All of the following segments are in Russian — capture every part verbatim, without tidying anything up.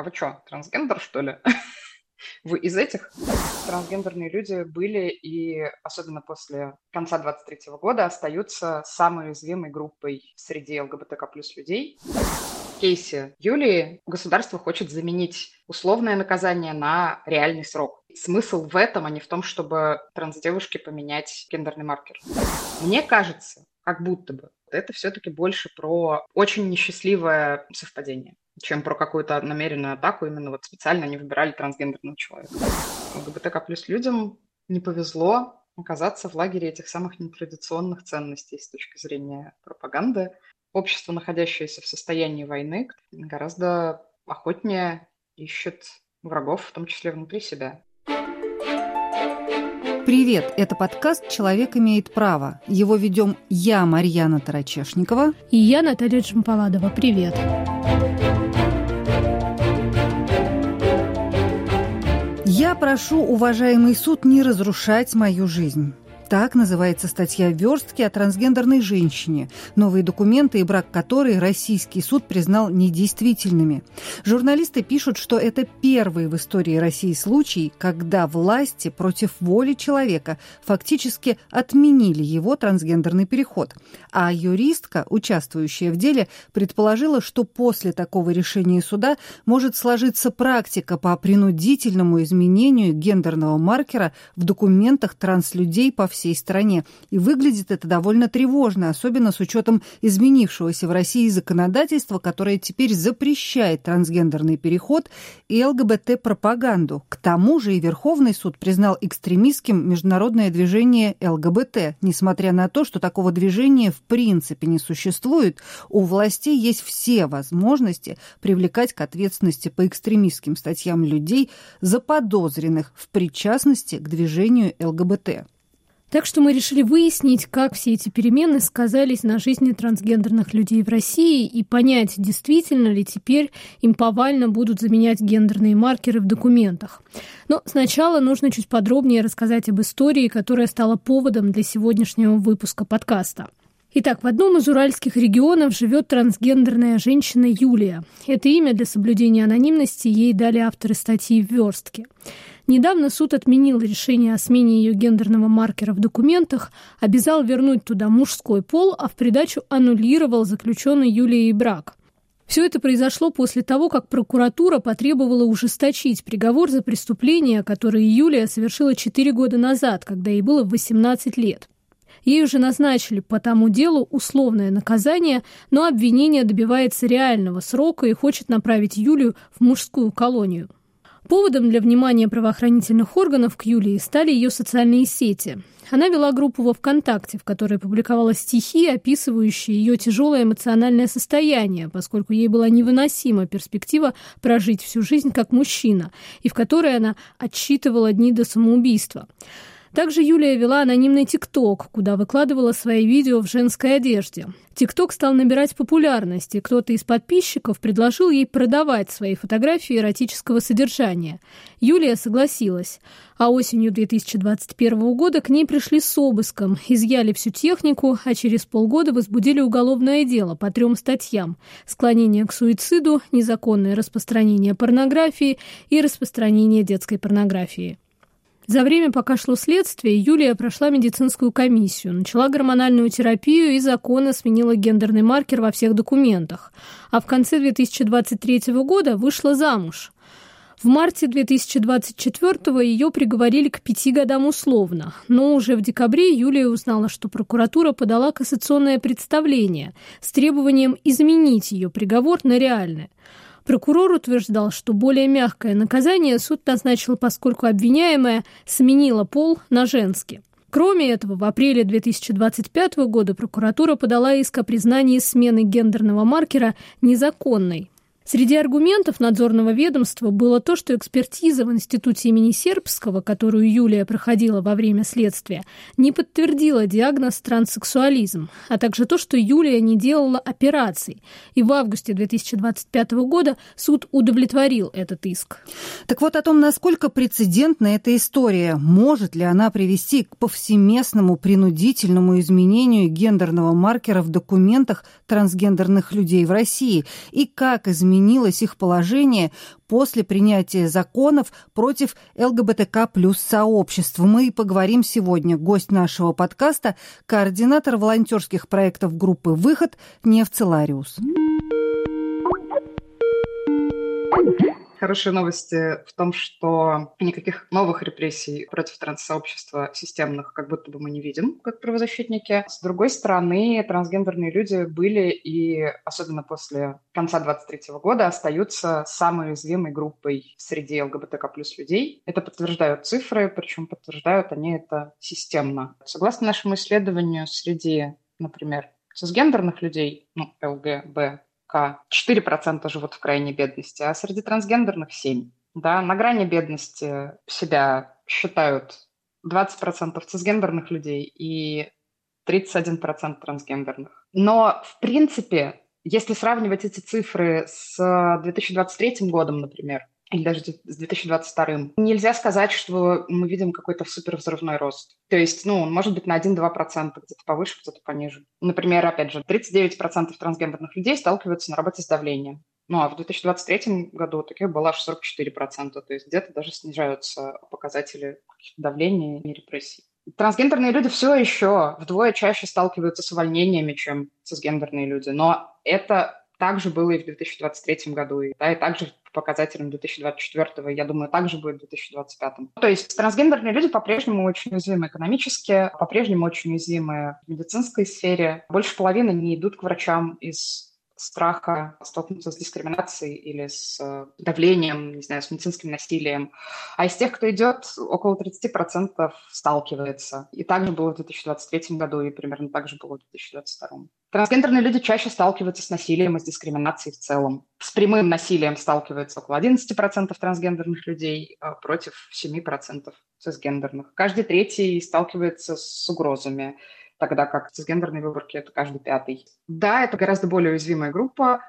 вы что, трансгендер, что ли? Вы из этих? Трансгендерные люди были и, особенно после конца двадцать третьего года, остаются самой уязвимой группой среди ЛГБТК плюс людей. В кейсе Юлии государство хочет заменить условное наказание на реальный срок. Смысл в этом, а не в том, чтобы трансдевушке поменять гендерный маркер. Мне кажется, как будто бы это все-таки больше про очень несчастливое совпадение, чем про какую-то намеренную атаку. Именно вот специально они выбирали трансгендерного человека. ЛГБТК плюс людям не повезло оказаться в лагере этих самых нетрадиционных ценностей с точки зрения пропаганды. Общество, находящееся в состоянии войны, гораздо охотнее ищет врагов, в том числе внутри себя. Привет, это подкаст «Человек имеет право». Его ведем я, Марьяна Тарачешникова. И я, Наталья Джампаладова. Привет. Я прошу, уважаемый суд, не разрушать мою жизнь. Так называется статья в «Вёрстке» о трансгендерной женщине, новые документы и брак которой российский суд признал недействительными. Журналисты пишут, что это первый в истории России случай, когда власти против воли человека фактически отменили его трансгендерный переход. А юристка, участвующая в деле, предположила, что после такого решения суда может сложиться практика по принудительному изменению гендерного маркера в документах транслюдей по всей всей стране. И выглядит это довольно тревожно, особенно с учетом изменившегося в России законодательства, которое теперь запрещает трансгендерный переход и ЛГБТ-пропаганду. К тому же и Верховный суд признал экстремистским международное движение ЛГБТ. Несмотря на то, что такого движения в принципе не существует, у властей есть все возможности привлекать к ответственности по экстремистским статьям людей, заподозренных в причастности к движению ЛГБТ. Так что мы решили выяснить, как все эти перемены сказались на жизни трансгендерных людей в России и понять, действительно ли теперь им повально будут заменять гендерные маркеры в документах. Но сначала нужно чуть подробнее рассказать об истории, которая стала поводом для сегодняшнего выпуска подкаста. Итак, в одном из уральских регионов живет трансгендерная женщина Юлия. Это имя для соблюдения анонимности ей дали авторы статьи в «Вёрстке». Недавно суд отменил решение о смене ее гендерного маркера в документах, обязал вернуть туда мужской пол, а в придачу аннулировал заключенный Юлией брак. Все это произошло после того, как прокуратура потребовала ужесточить приговор за преступление, которое Юлия совершила четыре года назад, когда ей было восемнадцать лет. Ей уже назначили по тому делу условное наказание, но обвинение добивается реального срока и хочет направить Юлию в мужскую колонию. Поводом для внимания правоохранительных органов к Юлии стали ее социальные сети. Она вела группу во ВКонтакте, в которой публиковала стихи, описывающие ее тяжелое эмоциональное состояние, поскольку ей была невыносима перспектива прожить всю жизнь как мужчина, и в которой она отсчитывала дни до самоубийства. Также Юлия вела анонимный ТикТок, куда выкладывала свои видео в женской одежде. ТикТок стал набирать популярность, и кто-то из подписчиков предложил ей продавать свои фотографии эротического содержания. Юлия согласилась, а осенью две тысячи двадцать первого года к ней пришли с обыском, изъяли всю технику, а через полгода возбудили уголовное дело по трем статьям: склонение к суициду, незаконное распространение порнографии и распространение детской порнографии. За время, пока шло следствие, Юлия прошла медицинскую комиссию, начала гормональную терапию и законно сменила гендерный маркер во всех документах. А в конце две тысячи двадцать третьего года вышла замуж. В марте две тысячи двадцать четвёртого ее приговорили к пяти годам условно. Но уже в декабре Юлия узнала, что прокуратура подала кассационное представление с требованием изменить ее приговор на реальное. Прокурор утверждал, что более мягкое наказание суд назначил, поскольку обвиняемая сменила пол на женский. Кроме этого, в апреле две тысячи двадцать пятого года прокуратура подала иск о признании смены гендерного маркера незаконной. Среди аргументов надзорного ведомства было то, что экспертиза в институте имени Сербского, которую Юлия проходила во время следствия, не подтвердила диагноз транссексуализм, а также то, что Юлия не делала операций. И в августе две тысячи двадцать пятого года суд удовлетворил этот иск. Так вот о том, насколько прецедентна эта история, может ли она привести к повсеместному принудительному изменению гендерного маркера в документах трансгендерных людей в России, и как изменить изменилось их положение после принятия законов против ЛГБТК плюс сообщества. Мы и поговорим сегодня. Гость нашего подкаста – координатор волонтерских проектов группы «Выход» Невцелариус. Хорошие новости в том, что никаких новых репрессий против транссообщества системных как будто бы мы не видим, как правозащитники. С другой стороны, трансгендерные люди были и, особенно после конца двадцать третьего года, остаются самой уязвимой группой среди ЛГБТК плюс людей. Это подтверждают цифры, причем подтверждают они это системно. Согласно нашему исследованию, среди, например, цисгендерных людей, ну, ЛГБТ, четыре процента живут в крайней бедности, а среди трансгендерных семь процентов. Да, на грани бедности себя считают двадцать процентов цисгендерных людей и тридцать один процент трансгендерных. Но, в принципе, если сравнивать эти цифры с две тысячи двадцать третьим годом, например, или даже с две тысячи двадцать вторым, нельзя сказать, что мы видим какой-то супервзрывной рост. То есть, ну, он может быть на один-два процента, где-то повыше, где-то пониже. Например, опять же, тридцать девять процентов трансгендерных людей сталкиваются на работе с давлением. Ну, а в две тысячи двадцать третьем году таких было аж сорок четыре процента. То есть где-то даже снижаются показатели давления и репрессий. Трансгендерные люди все еще вдвое чаще сталкиваются с увольнениями, чем цисгендерные люди. Но это также было и в две тысячи двадцать третьем году, и, да, и также по показателям две тысячи двадцать четвёртого, я думаю, также будет в две тысячи двадцать пятом. То есть трансгендерные люди по-прежнему очень уязвимы экономически, по-прежнему очень уязвимы в медицинской сфере. Больше половины не идут к врачам из страха столкнуться с дискриминацией или с давлением, не знаю, с медицинским насилием. А из тех, кто идет, около тридцать процентов сталкивается. И также было в две тысячи двадцать третьем году, и примерно так же было в две тысячи двадцать втором. Трансгендерные люди чаще сталкиваются с насилием и с дискриминацией в целом. С прямым насилием сталкивается около одиннадцать процентов трансгендерных людей против семь процентов цисгендерных. Каждый третий сталкивается с угрозами, тогда как цисгендерные выборки – это каждый пятый. Да, это гораздо более уязвимая группа,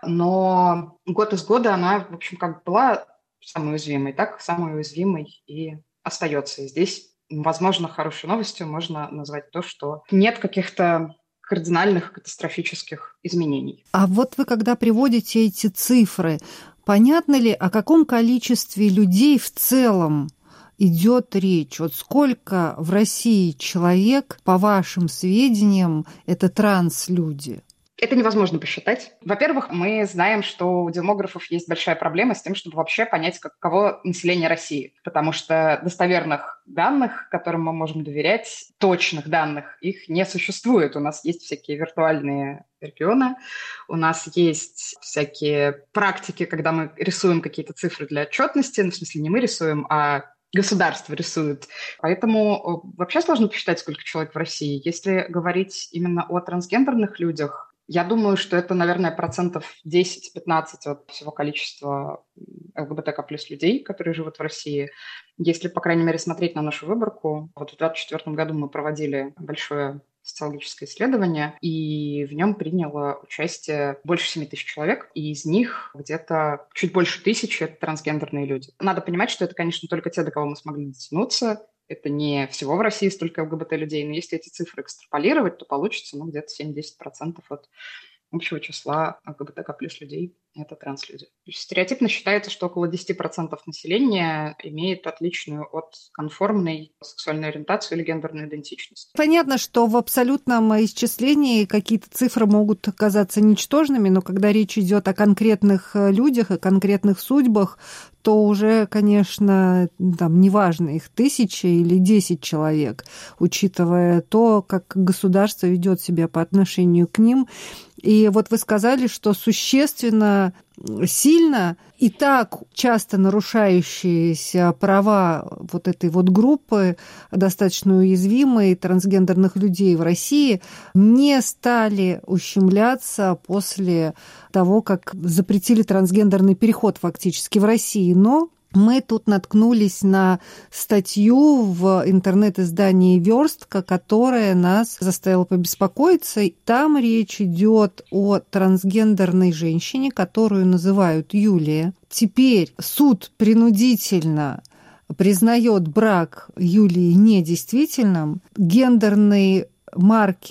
но год из года она, в общем, как была самой уязвимой, так самой уязвимой и остается. И здесь, возможно, хорошей новостью можно назвать то, что нет каких-то кардинальных катастрофических изменений. А вот вы, когда приводите эти цифры, понятно ли, о каком количестве людей в целом идет речь? Вот сколько в России человек, по вашим сведениям, это транслюди? Это невозможно посчитать. Во-первых, мы знаем, что у демографов есть большая проблема с тем, чтобы вообще понять, каково население России. Потому что достоверных данных, которым мы можем доверять, точных данных, их не существует. У нас есть всякие виртуальные регионы, у нас есть всякие практики, когда мы рисуем какие-то цифры для отчетности. Ну, в смысле, не мы рисуем, а государство рисует. Поэтому вообще сложно посчитать, сколько человек в России. Если говорить именно о трансгендерных людях, я думаю, что это, наверное, процентов десять-пятнадцать от всего количества ЛГБТК плюс людей, которые живут в России. Если, по крайней мере, смотреть на нашу выборку, вот в двадцать четвёртом году мы проводили большое социологическое исследование, и в нем приняло участие больше семи тысяч человек, и из них где-то чуть больше тысячи – это трансгендерные люди. Надо понимать, что это, конечно, только те, до кого мы смогли дотянуться. Это не всего в России столько ЛГБТ-людей, но если эти цифры экстраполировать, то получится ну, где-то семь-десять процентов от общего числа ЛГБТК плюс людей – это транслюди. Стереотипно считается, что около десять процентов населения имеет отличную от конформной сексуальную ориентацию или гендерную идентичность. Понятно, что в абсолютном исчислении какие-то цифры могут оказаться ничтожными, но когда речь идет о конкретных людях и конкретных судьбах, то уже, конечно, там неважно, их тысяча или десять человек, учитывая то, как государство ведет себя по отношению к ним. И вот вы сказали, что существенно сильно и так часто нарушающиеся права вот этой вот группы, достаточно уязвимой, трансгендерных людей в России, не стали ущемляться после того, как запретили трансгендерный переход фактически в России. Но мы тут наткнулись на статью в интернет-издании «Верстка», которая нас заставила побеспокоиться. Там речь идет о трансгендерной женщине, которую называют Юлия. Теперь суд принудительно признает брак Юлии недействительным. Гендерный маркер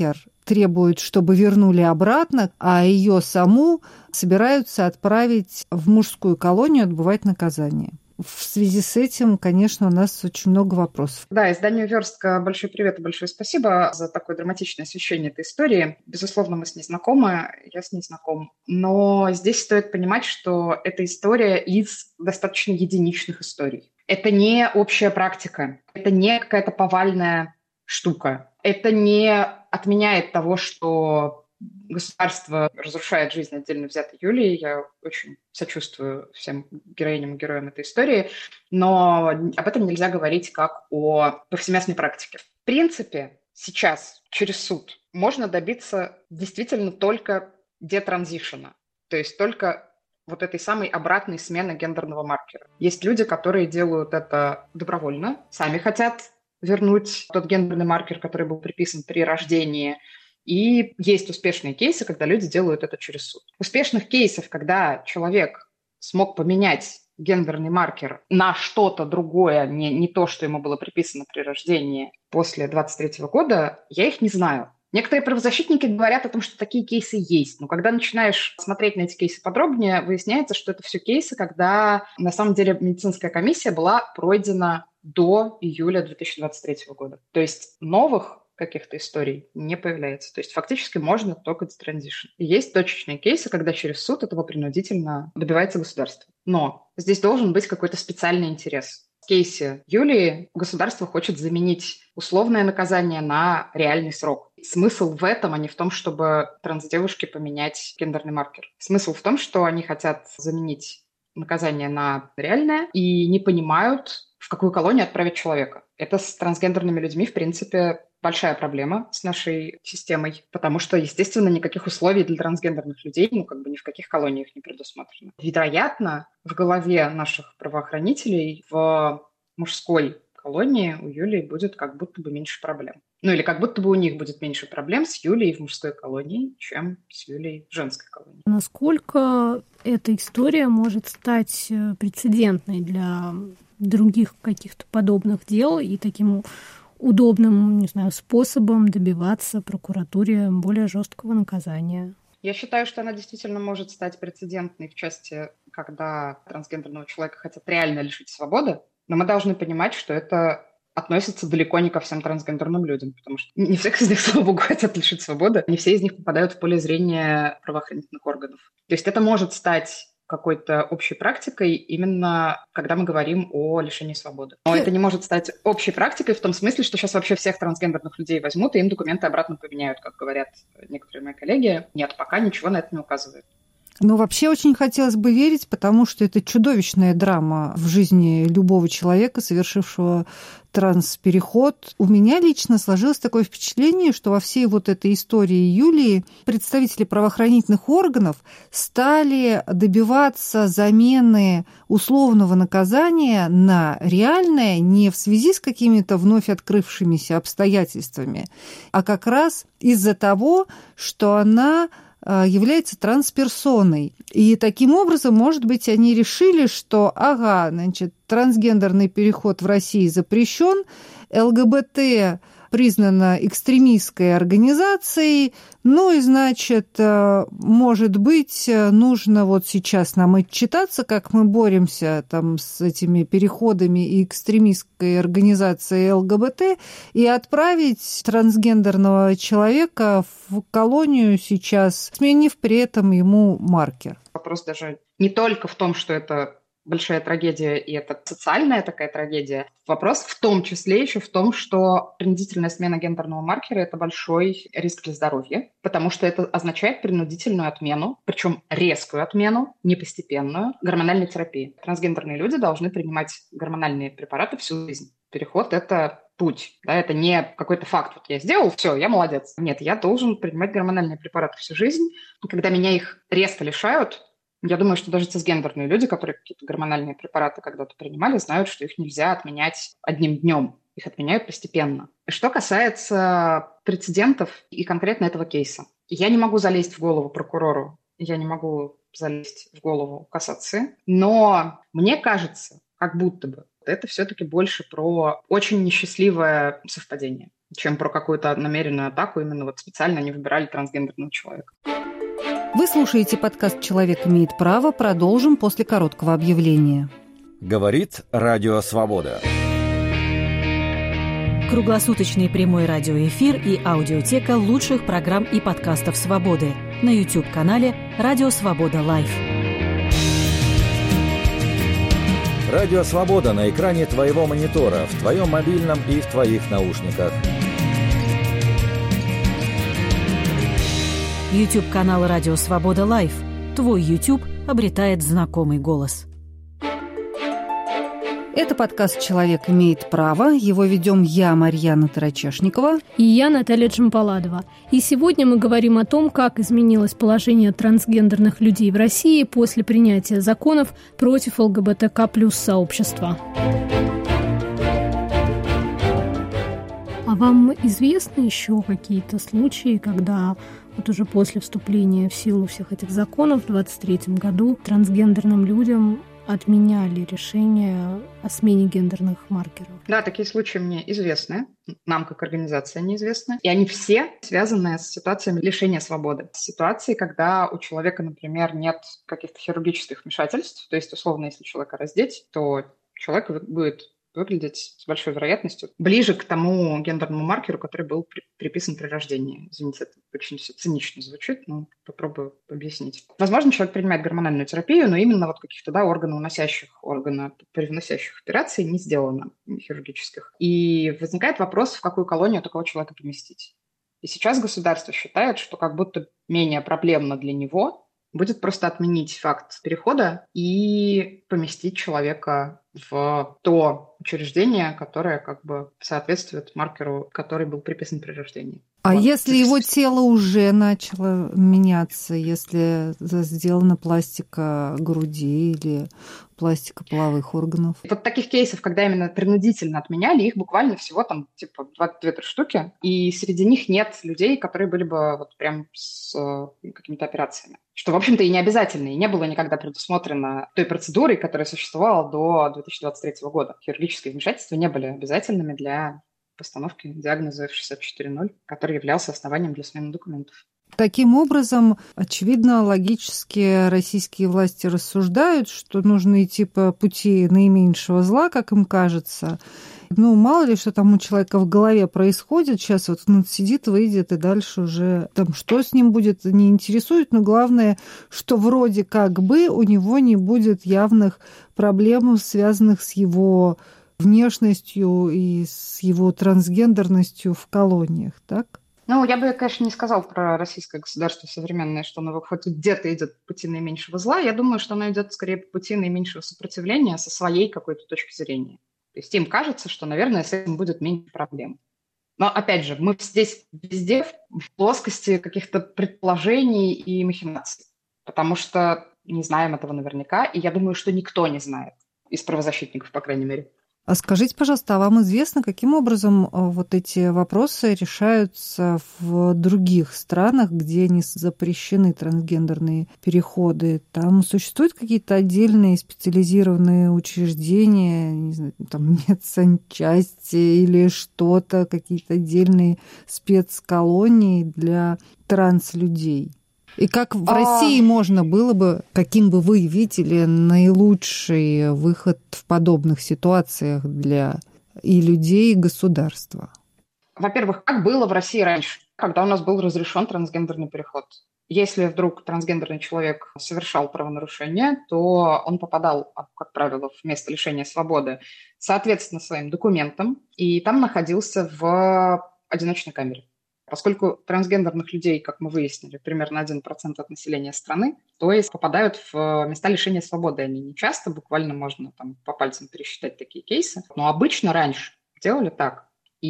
требуют, чтобы вернули обратно, а ее саму собираются отправить в мужскую колонию отбывать наказание. В связи с этим, конечно, у нас очень много вопросов. Да, изданию «Верстка» большой привет и большое спасибо за такое драматичное освещение этой истории. Безусловно, мы с ней знакомы, я с ней знаком. Но здесь стоит понимать, что эта история из достаточно единичных историй. Это не общая практика, это не какая-то повальная штука. Это не отменяет того, что государство разрушает жизнь отдельно взятой Юлии. Я очень сочувствую всем героиням и героям этой истории, но об этом нельзя говорить как о повсеместной практике. В принципе, сейчас через суд можно добиться действительно только детранзишена, то есть только вот этой самой обратной смены гендерного маркера. Есть люди, которые делают это добровольно, сами хотят вернуть тот гендерный маркер, который был приписан при рождении. И есть успешные кейсы, когда люди делают это через суд. Успешных кейсов, когда человек смог поменять гендерный маркер на что-то другое, не, не то, что ему было приписано при рождении после двадцать третьего года, я их не знаю. Некоторые правозащитники говорят о том, что такие кейсы есть. Но когда начинаешь смотреть на эти кейсы подробнее, выясняется, что это все кейсы, когда на самом деле медицинская комиссия была пройдена до июля две тысячи двадцать третьего года. То есть новых каких-то историй не появляется. То есть фактически можно только детранзишн. И есть точечные кейсы, когда через суд этого принудительно добивается государство. Но здесь должен быть какой-то специальный интерес. В кейсе Юлии государство хочет заменить условное наказание на реальный срок. Смысл в этом, а не в том, чтобы трансдевушке поменять гендерный маркер. Смысл в том, что они хотят заменить наказание на реальное и не понимают, в какую колонию отправить человека. Это с трансгендерными людьми, в принципе, большая проблема с нашей системой, потому что, естественно, никаких условий для трансгендерных людей, ну, как бы ни в каких колониях не предусмотрено. Вероятно, в голове наших правоохранителей в мужской колонии у Юлии будет как будто бы меньше проблем. Ну, или как будто бы у них будет меньше проблем с Юлией в мужской колонии, чем с Юлией в женской колонии. Насколько эта история может стать прецедентной для других каких-то подобных дел и таким удобным, не знаю, способом добиваться прокуратуре более жесткого наказания? Я считаю, что она действительно может стать прецедентной в части, когда трансгендерного человека хотят реально лишить свободы, но мы должны понимать, что это относится далеко не ко всем трансгендерным людям, потому что не всех из них, слава богу, хотят лишить свободы, не все из них попадают в поле зрения правоохранительных органов. То есть это может стать какой-то общей практикой именно когда мы говорим о лишении свободы. Но это не может стать общей практикой в том смысле, что сейчас вообще всех трансгендерных людей возьмут и им документы обратно поменяют, как говорят некоторые мои коллеги. Нет, пока ничего на это не указывает. Но вообще очень хотелось бы верить, потому что это чудовищная драма в жизни любого человека, совершившего транспереход. У меня лично сложилось такое впечатление, что во всей вот этой истории Юлии представители правоохранительных органов стали добиваться замены условного наказания на реальное не в связи с какими-то вновь открывшимися обстоятельствами, а как раз из-за того, что она является трансперсоной. И таким образом, может быть, они решили, что, ага, значит, трансгендерный переход в России запрещен, ЛГБТ признана экстремистской организацией, ну и, значит, может быть, нужно вот сейчас нам отчитаться, как мы боремся там с этими переходами и экстремистской организацией ЛГБТ, и отправить трансгендерного человека в колонию сейчас, сменив при этом ему маркер. Вопрос даже не только в том, что это большая трагедия, и это социальная такая трагедия. Вопрос в том числе еще в том, что принудительная смена гендерного маркера – это большой риск для здоровья, потому что это означает принудительную отмену, причем резкую отмену, не постепенную, гормональной терапии. Трансгендерные люди должны принимать гормональные препараты всю жизнь. Переход – это путь, да, это не какой-то факт. Вот я сделал, все, я молодец. Нет, я должен принимать гормональные препараты всю жизнь. И когда меня их резко лишают, я думаю, что даже цисгендерные люди, которые какие-то гормональные препараты когда-то принимали, знают, что их нельзя отменять одним днем. Их отменяют постепенно. Что касается прецедентов и конкретно этого кейса. Я не могу залезть в голову прокурору, я не могу залезть в голову кассации, но мне кажется, как будто бы это все-таки больше про очень несчастливое совпадение. чем про какую-то намеренную атаку. Именно вот специально они выбирали трансгендерного человека. Вы слушаете подкаст «Человек имеет право». Продолжим после короткого объявления. Говорит Радио Свобода. Круглосуточный прямой радиоэфир и аудиотека лучших программ и подкастов «Свободы» на YouTube-канале «Радио Свобода Лайв». Радио Свобода на экране твоего монитора, в твоем мобильном и в твоих наушниках. YouTube-канал «Радио Свобода Лайв». Твой YouTube обретает знакомый голос. Это подкаст «Человек имеет право». Его ведем я, Марьяна Тарачешникова. И я, Наталья Джампаладова. И сегодня мы говорим о том, как изменилось положение трансгендерных людей в России после принятия законов против ЛГБТК плюс сообщества. А вам известны еще какие-то случаи, когда вот уже после вступления в силу всех этих законов в двадцать третьем году трансгендерным людям отменяли решение о смене гендерных маркеров? Да, такие случаи мне известны, нам как организация неизвестны. И они все связаны с ситуациями лишения свободы. С ситуацией, когда у человека, например, нет каких-то хирургических вмешательств, то есть, условно, если человека раздеть, то человек будет выглядеть с большой вероятностью ближе к тому гендерному маркеру, который был при, приписан при рождении. Извините, это очень все цинично звучит, но попробую объяснить. Возможно, человек принимает гормональную терапию, но именно вот каких-то да, органоуносящих, органопривносящих операций не сделано, хирургических. И возникает вопрос, в какую колонию такого человека поместить. И сейчас государство считает, что как будто менее проблемно для него будет просто отменить факт перехода и поместить человека в то учреждение, которое как бы соответствует маркеру, который был приписан при рождении. А вот. если его тело уже начало меняться, если сделана пластика груди или пластика половых органов? Вот таких кейсов, когда именно принудительно отменяли, их буквально всего там типа двадцать две штуки, и среди них нет людей, которые были бы вот прям с э, какими-то операциями. Что, в общем-то, и не обязательно, и не было никогда предусмотрено той процедурой, которая существовала до две тысячи двадцать третьего года. Хирургические вмешательства не были обязательными для постановки диагноза эф шестьдесят четыре ноль, который являлся основанием для смены документов. Таким образом, очевидно, логически российские власти рассуждают, что нужно идти по пути наименьшего зла, как им кажется. Ну, мало ли, что там у человека в голове происходит. Сейчас вот он сидит, выйдет, и дальше уже там что с ним будет, не интересует. Но главное, что вроде как бы у него не будет явных проблем, связанных с его внешностью и с его трансгендерностью в колониях, так? Ну, я бы, конечно, не сказал про российское государство современное, что оно хоть где-то идет по пути наименьшего зла. Я думаю, что оно идет скорее по пути наименьшего сопротивления со своей какой-то точки зрения. То есть им кажется, что, наверное, с этим будет меньше проблем. Но, опять же, мы здесь везде в плоскости каких-то предположений и махинаций, потому что не знаем этого наверняка, и я думаю, что никто не знает, из правозащитников, по крайней мере. А скажите, пожалуйста, а вам известно, каким образом вот эти вопросы решаются в других странах, где не запрещены трансгендерные переходы? Там существуют какие-то отдельные специализированные учреждения, не знаю, там медсанчасти или что-то, какие-то отдельные спецколонии для транслюдей? И как в России а... можно было бы, каким бы вы видели наилучший выход в подобных ситуациях для и людей, и государства? Во-первых, как было в России раньше, когда у нас был разрешен трансгендерный переход? Если вдруг трансгендерный человек совершал правонарушение, то он попадал, как правило, в место лишения свободы, соответственно, своим документам, и там находился в одиночной камере. Поскольку трансгендерных людей, как мы выяснили, примерно один процент от населения страны, то есть попадают в места лишения свободы. Они не часто, буквально можно там по пальцам пересчитать такие кейсы. Но обычно раньше делали так.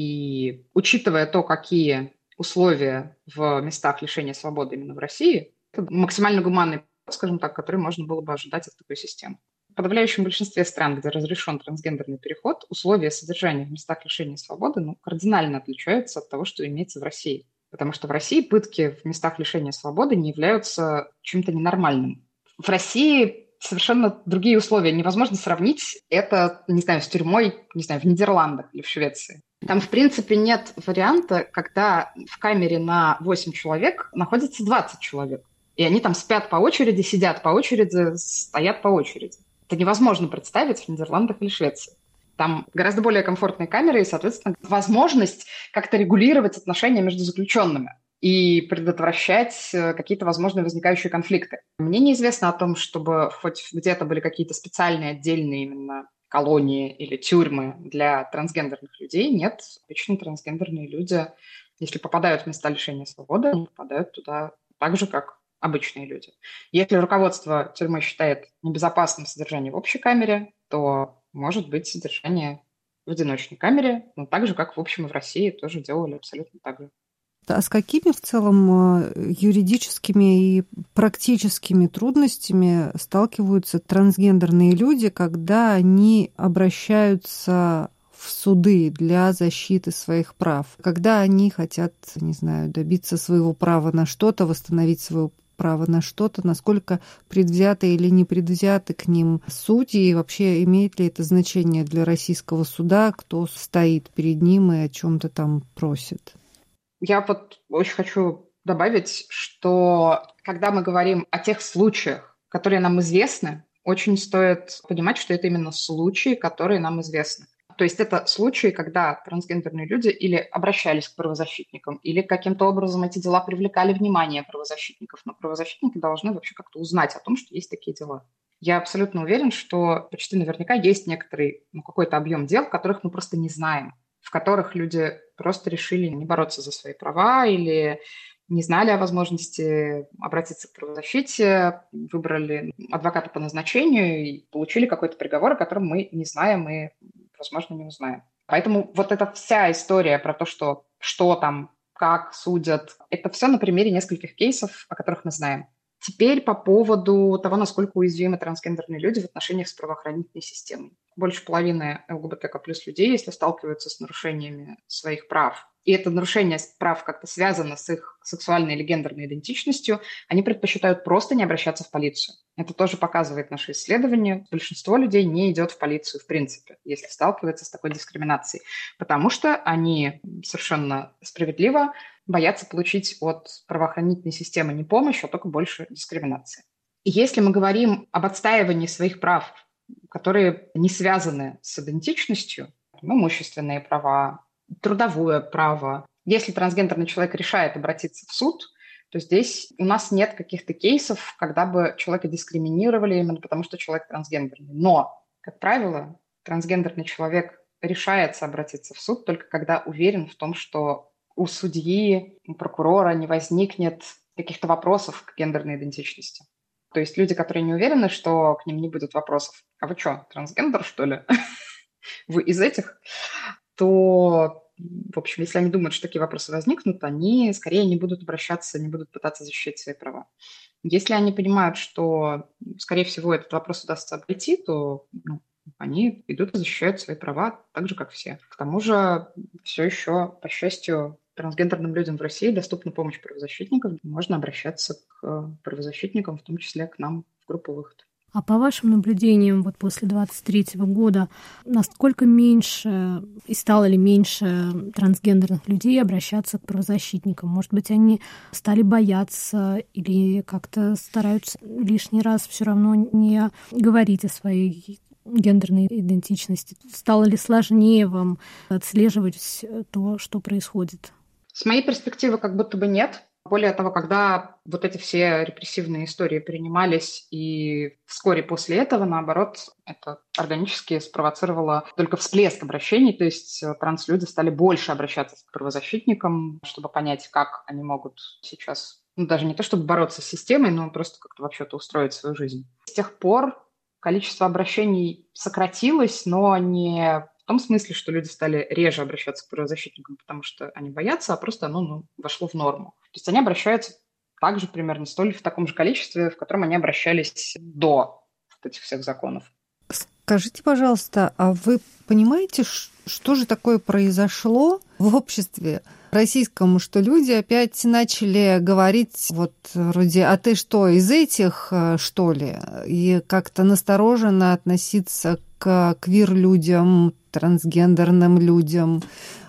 И учитывая то, какие условия в местах лишения свободы именно в России, это максимально гуманный, скажем так, который можно было бы ожидать от такой системы. В подавляющем большинстве стран, где разрешен трансгендерный переход, условия содержания в местах лишения свободы ну, кардинально отличаются от того, что имеется в России. Потому что в России пытки в местах лишения свободы не являются чем-то ненормальным. В России совершенно другие условия. Невозможно сравнить это, не знаю, с тюрьмой, не знаю, в Нидерландах или в Швеции. Там, в принципе, нет варианта, когда в камере на восемь человек находится двадцать человек. И они там спят по очереди, сидят по очереди, стоят по очереди. Это невозможно представить в Нидерландах или Швеции. Там гораздо более комфортные камеры и, соответственно, возможность как-то регулировать отношения между заключенными и предотвращать какие-то возможные возникающие конфликты. Мне неизвестно о том, чтобы хоть где-то были какие-то специальные отдельные именно колонии или тюрьмы для трансгендерных людей. Нет, обычно трансгендерные люди, если попадают в места лишения свободы, они попадают туда так же, как обычные люди. Если руководство тюрьмы считает небезопасным содержание в общей камере, то может быть содержание в одиночной камере, но так же, как, в общем, и в России тоже делали абсолютно так же. А с какими в целом юридическими и практическими трудностями сталкиваются трансгендерные люди, когда они обращаются в суды для защиты своих прав, когда они хотят, не знаю, добиться своего права на что-то, восстановить свое право на что-то, насколько предвзяты или не предвзяты к ним судьи, и вообще имеет ли это значение для российского суда, кто стоит перед ним и о чем-то там просит? Я вот очень хочу добавить, что когда мы говорим о тех случаях, которые нам известны, очень стоит понимать, что это именно случаи, которые нам известны. То есть это случаи, когда трансгендерные люди или обращались к правозащитникам, или каким-то образом эти дела привлекали внимание правозащитников. Но правозащитники должны вообще как-то узнать о том, что есть такие дела. Я абсолютно уверен, что почти наверняка есть некоторый, ну, какой-то объем дел, которых мы просто не знаем, в которых люди просто решили не бороться за свои права или не знали о возможности обратиться к правозащите, выбрали адвоката по назначению и получили какой-то приговор, о котором мы не знаем и, возможно, не узнаем. Поэтому вот эта вся история про то, что, что там, как судят, это все на примере нескольких кейсов, о которых мы знаем. Теперь по поводу того, насколько уязвимы трансгендерные люди в отношениях с правоохранительной системой. Больше половины ЛГБТК плюс людей, если сталкиваются с нарушениями своих прав, и это нарушение прав как-то связано с их сексуальной или гендерной идентичностью, они предпочитают просто не обращаться в полицию. Это тоже показывает наше исследование. Большинство людей не идет в полицию в принципе, если сталкивается с такой дискриминацией, потому что они совершенно справедливо боятся получить от правоохранительной системы не помощь, а только больше дискриминации. И если мы говорим об отстаивании своих прав, которые не связаны с идентичностью, имущественные права, трудовое право. Если трансгендерный человек решает обратиться в суд, то здесь у нас нет каких-то кейсов, когда бы человека дискриминировали именно потому, что человек трансгендерный. Но, как правило, трансгендерный человек решается обратиться в суд только когда уверен в том, что у судьи, у прокурора не возникнет каких-то вопросов к гендерной идентичности. То есть люди, которые не уверены, что к ним не будет вопросов, а вы что, трансгендер, что ли? Вы из этих? То, в общем, если они думают, что такие вопросы возникнут, они скорее не будут обращаться, не будут пытаться защитить свои права. Если они понимают, что, скорее всего, этот вопрос удастся обойти, то ну, они идут и защищают свои права так же, как все. К тому же все еще, по счастью, трансгендерным людям в России доступна помощь правозащитников. Можно обращаться к правозащитникам, в том числе к нам в группу «Выход». А по вашим наблюдениям, вот после двадцать третьего года, насколько меньше и стало ли меньше трансгендерных людей обращаться к правозащитникам? Может быть, они стали бояться или как-то стараются лишний раз все равно не говорить о своей гендерной идентичности? Стало ли сложнее вам отслеживать то, что происходит? С моей перспективы как будто бы нет. Более того, когда вот эти все репрессивные истории принимались, и вскоре после этого, наоборот, это органически спровоцировало только всплеск обращений, то есть транслюди стали больше обращаться к правозащитникам, чтобы понять, как они могут сейчас, ну, даже не то чтобы бороться с системой, но просто как-то вообще-то устроить свою жизнь. С тех пор количество обращений сократилось, но не в том смысле, что люди стали реже обращаться к правозащитникам, потому что они боятся, а просто оно ну, вошло в норму. То есть они обращаются также примерно столь в таком же количестве, в котором они обращались до вот этих всех законов. Скажите, пожалуйста, а вы понимаете, что же такое произошло в обществе российском, что люди опять начали говорить вот вроде «а ты что, из этих, что ли?» и как-то настороженно относиться к квир-людям, трансгендерным людям?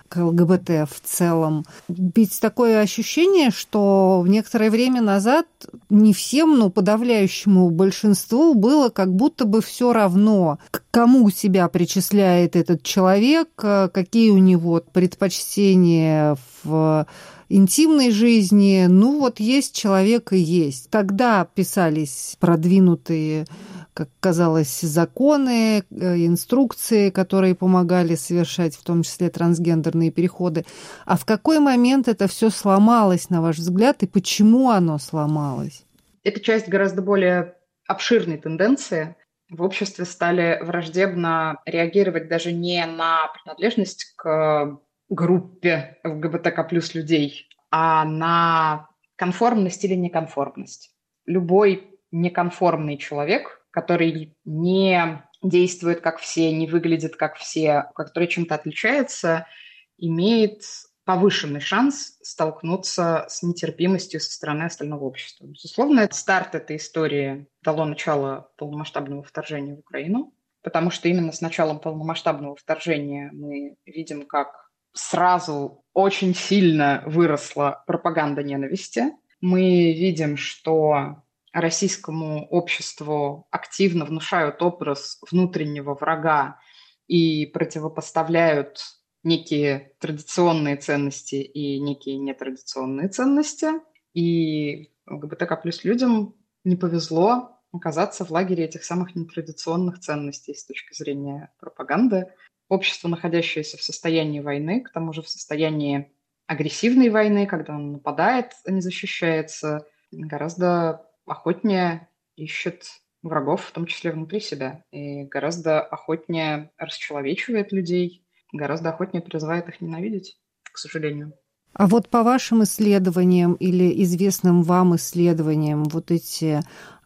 к ЛГБТ в целом. Ведь такое ощущение, что некоторое время назад не всем, но подавляющему большинству было как будто бы все равно, к кому себя причисляет этот человек, какие у него предпочтения в интимной жизни. Ну вот есть человек и есть. Тогда писались продвинутые, как казалось, законы, инструкции, которые помогали совершать в том числе трансгендерные переходы. А в какой момент это все сломалось, на ваш взгляд, и почему оно сломалось? Это часть гораздо более обширной тенденции. В обществе стали враждебно реагировать даже не на принадлежность к группе ЛГБТК плюс людей, а на конформность или неконформность. Любой неконформный человек, который не действует как все, не выглядит как все, который чем-то отличается, имеет повышенный шанс столкнуться с нетерпимостью со стороны остального общества. Безусловно, старт этой истории дало начало полномасштабного вторжения в Украину, потому что именно с началом полномасштабного вторжения мы видим, как сразу очень сильно выросла пропаганда ненависти. Мы видим, что российскому обществу активно внушают образ внутреннего врага и противопоставляют некие традиционные ценности и некие нетрадиционные ценности. И ЛГБТК плюс людям не повезло оказаться в лагере этих самых нетрадиционных ценностей с точки зрения пропаганды. Общество, находящееся в состоянии войны, к тому же в состоянии агрессивной войны, когда он нападает, а не защищается, гораздо охотнее ищет врагов, в том числе внутри себя, и гораздо охотнее расчеловечивает людей, гораздо охотнее призывает их ненавидеть, к сожалению. А вот по вашим исследованиям или известным вам исследованиям вот эти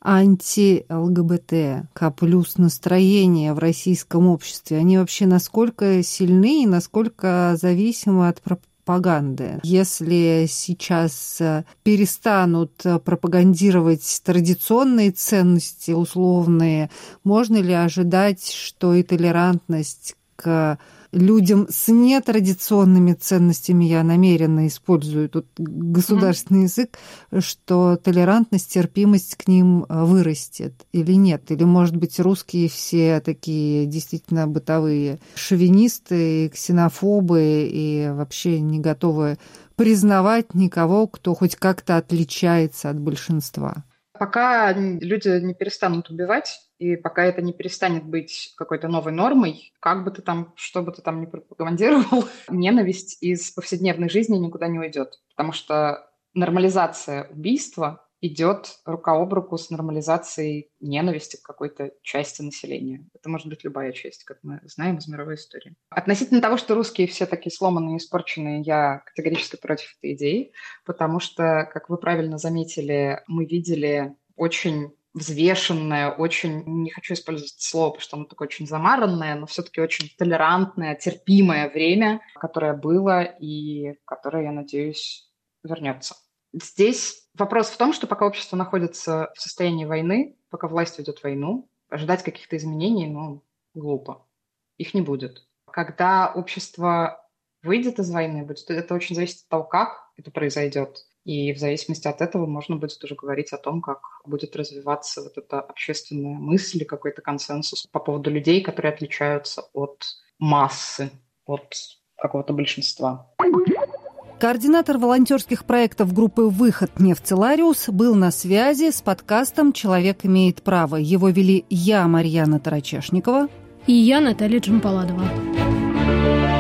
анти-ЛГБТК плюс настроения в российском обществе, они вообще насколько сильны и насколько зависимы от пропаганды? Если сейчас перестанут пропагандировать традиционные ценности условные, можно ли ожидать, что и толерантность к людям с нетрадиционными ценностями, я намеренно использую тут государственный mm-hmm. язык, что толерантность, терпимость к ним вырастет или нет? Или, может быть, русские все такие действительно бытовые шовинисты, ксенофобы и вообще не готовы признавать никого, кто хоть как-то отличается от большинства? Пока люди не перестанут убивать, и пока это не перестанет быть какой-то новой нормой, как бы ты там, что бы ты там ни пропагандировал, ненависть из повседневной жизни никуда не уйдет. Потому что нормализация убийства идет рука об руку с нормализацией ненависти к какой-то части населения. Это может быть любая часть, как мы знаем из мировой истории. Относительно того, что русские все такие сломанные и испорченные, я категорически против этой идеи, потому что, как вы правильно заметили, мы видели очень взвешенное, очень, не хочу использовать это слово, потому что оно такое очень замаранное, но все-таки очень толерантное, терпимое время, которое было и которое, я надеюсь, вернется. Здесь вопрос в том, что пока общество находится в состоянии войны, пока власть ведет войну, ожидать каких-то изменений, ну, глупо. Их не будет. Когда общество выйдет из войны, будет, это очень зависит от того, как это произойдет. И в зависимости от этого можно будет уже говорить о том, как будет развиваться вот эта общественная мысль, какой-то консенсус по поводу людей, которые отличаются от массы, от какого-то большинства. Координатор волонтерских проектов группы «Выход Нефтелариус» был на связи с подкастом «Человек имеет право». Его вели я, Марьяна Тарачешникова. И я, Наталья Джампаладова.